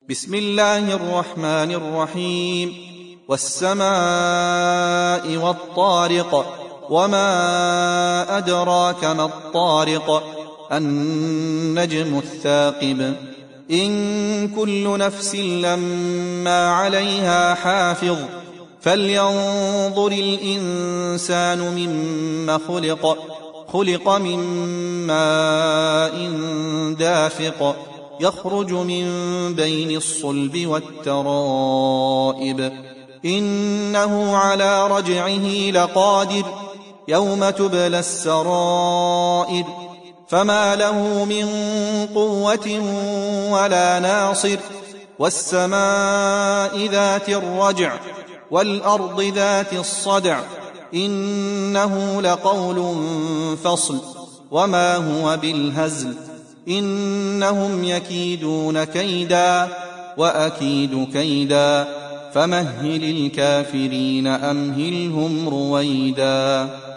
بسم الله الرحمن الرحيم. والسماء والطارق، وما أدراك ما الطارق، النجم الثاقب. إن كل نفس لما عليها حافظ، فلينظر الإنسان مما خلق. خلق من ماء دافق، يخرج من بين الصلب والترائب. إنه على رجعه لقادر، يوم تبلى السرائر. فما له من قوة ولا ناصر. والسماء ذات الرجع، والأرض ذات الصدع. إنه لقول فصل، وما هو بالهزل. إنهم يكيدون كيدا، وأكيد كيدا. فمهل الكافرين أمهلهم رويدا.